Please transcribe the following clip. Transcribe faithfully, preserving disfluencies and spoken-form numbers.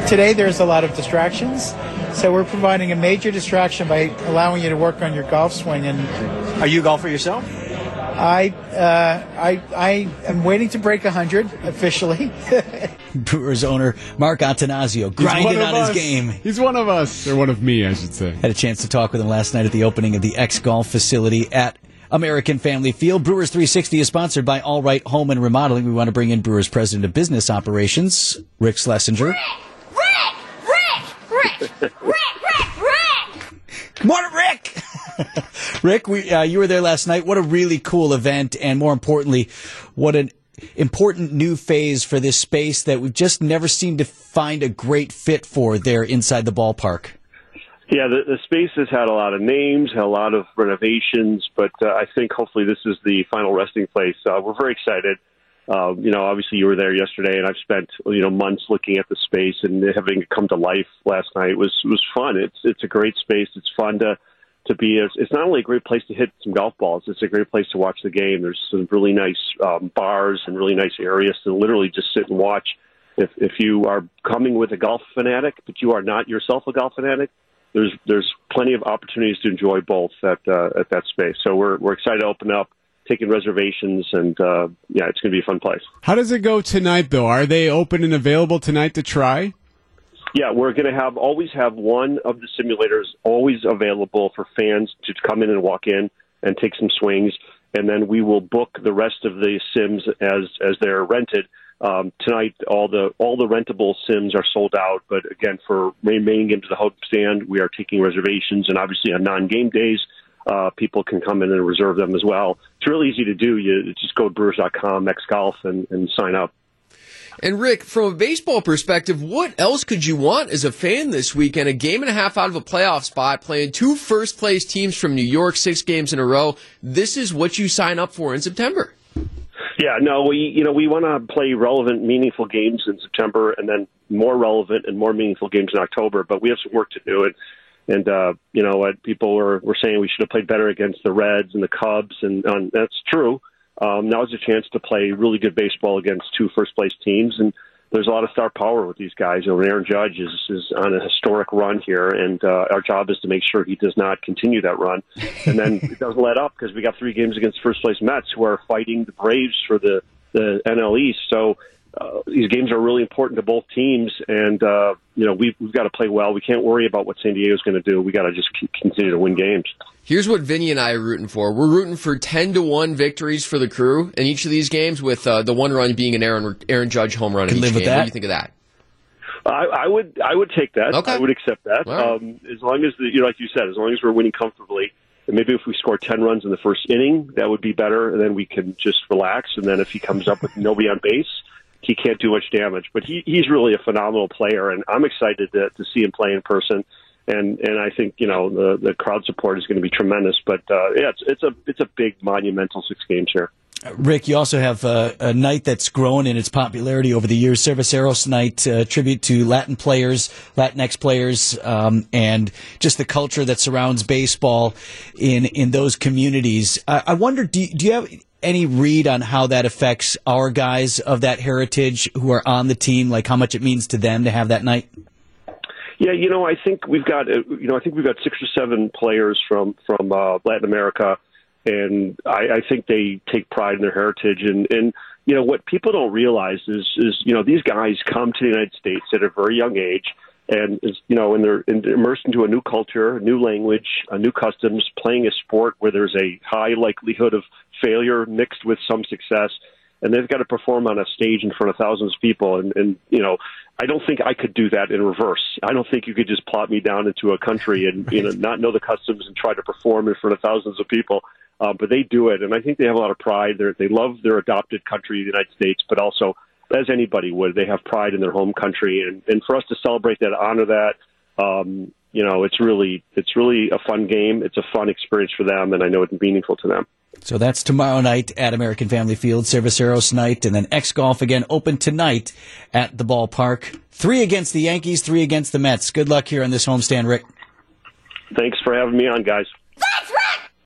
today there's a lot of distractions, so we're providing a major distraction by allowing you to work on your golf swing. And are you a golfer yourself? I uh, I I am waiting to break one hundred officially. Brewers owner Mark Attanasio grinding on his game. He's one of us, or one of me, I should say. Had a chance to talk with him last night at the opening of the X Golf facility at American Family Field. Brewers three sixty is sponsored by All Right Home and Remodeling. We want to bring in Brewers President of Business Operations, Rick Schlesinger. Rick! Rick! Rick! Rick! Rick! Rick! Rick! Good morning, Rick! Rick, we, uh, you were there last night. What a really cool event, and more importantly, what an important new phase for this space that we've just never seemed to find a great fit for there inside the ballpark. Yeah, the, the space has had a lot of names, had a lot of renovations, but uh, I think hopefully this is the final resting place. Uh, we're very excited. Uh, you know, obviously you were there yesterday, and I've spent you know months looking at the space, and having it come to life last night was was fun. It's it's a great space. It's fun to to be. It's not only a great place to hit some golf balls. It's a great place to watch the game. There's some really nice um, bars and really nice areas to literally just sit and watch. If if you are coming with a golf fanatic, but you are not yourself a golf fanatic, there's there's plenty of opportunities to enjoy both at uh, at that space. So we're we're excited to open up, taking reservations, and uh, yeah, it's going to be a fun place. How does it go tonight, though? Are they open and available tonight to try? Yeah, we're going to have always have one of the simulators always available for fans to come in and walk in and take some swings, and then we will book the rest of the sims as as they're rented. Um, tonight, all the all the rentable sims are sold out, but again, for remaining into the home stand, we are taking reservations, and obviously on non-game days, uh, people can come in and reserve them as well. It's really easy to do. You just go to brewers dot com, X Golf, and, and sign up. And Rick, from a baseball perspective, what else could you want as a fan this weekend? A game and a half out of a playoff spot, playing two first-place teams from New York, six games in a row. This is what you sign up for in September. Yeah, no, we you know we want to play relevant, meaningful games in September, and then more relevant and more meaningful games in October. But we have some work to do, and and uh, you know what people were were saying we should have played better against the Reds and the Cubs, and, and that's true. Um, now is a chance to play really good baseball against two first-place teams, and there's a lot of star power with these guys. You know, Aaron Judge is, is on a historic run here, and uh, our job is to make sure he does not continue that run. And then it doesn't let up because we got three games against first-place Mets who are fighting the Braves for the, the N L East. So uh, these games are really important to both teams, and uh, you know we've, we've got to play well. We can't worry about what San Diego's going to do. We got to just continue to win games. Here's what Vinny and I are rooting for. We're rooting for ten to one victories for the Crew in each of these games, with uh, the one run being an Aaron Aaron Judge home run in each game. What do you think of that? I, I would I would take that. Okay. I would accept that. Right. Um, as long as, the, you know, like you said, as long as we're winning comfortably. And maybe if we score ten runs in the first inning, that would be better, and then we can just relax. And then if he comes up with nobody on base, he can't do much damage. But he, he's really a phenomenal player, and I'm excited to, to see him play in person. And and I think you know the the crowd support is going to be tremendous. But uh, yeah, it's it's a it's a big monumental six games here. Rick, you also have uh, a night that's grown in its popularity over the years, Cerveceros Night, uh, tribute to Latin players, Latinx players, um, and just the culture that surrounds baseball in in those communities. I, I wonder, do you, do you have any read on how that affects our guys of that heritage who are on the team, like how much it means to them to have that night? Yeah, you know, I think we've got, uh, you know, I think we've got six or seven players from from uh, Latin America, and I, I think they take pride in their heritage. And, and you know, what people don't realize is, is you know, these guys come to the United States at a very young age, and is you know, and they're immersed into a new culture, a new language, a new customs, playing a sport where there's a high likelihood of failure mixed with some success. And they've got to perform on a stage in front of thousands of people. And, and, you know, I don't think I could do that in reverse. I don't think you could just plot me down into a country and, you know, not know the customs and try to perform in front of thousands of people. Uh, but they do it. And I think they have a lot of pride. They're, they love their adopted country, the United States, but also, as anybody would, they have pride in their home country. And, and for us to celebrate that, honor that, um, you know, it's really, it's really a fun game. It's a fun experience for them, and I know it's meaningful to them. So that's tomorrow night at American Family Field, Cerveceros Night, and then X Golf again open tonight at the ballpark. Three against the Yankees, three against the Mets. Good luck here on this homestand, Rick. Thanks for having me on, guys. That's right!